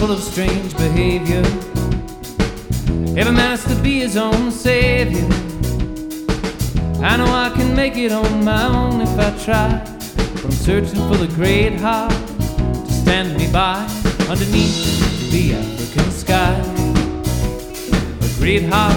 full of strange behavior. Every man has to be his own savior. I know I can make it on my own if I try, but I'm searching for the great heart to stand me by underneath the African sky. A great heart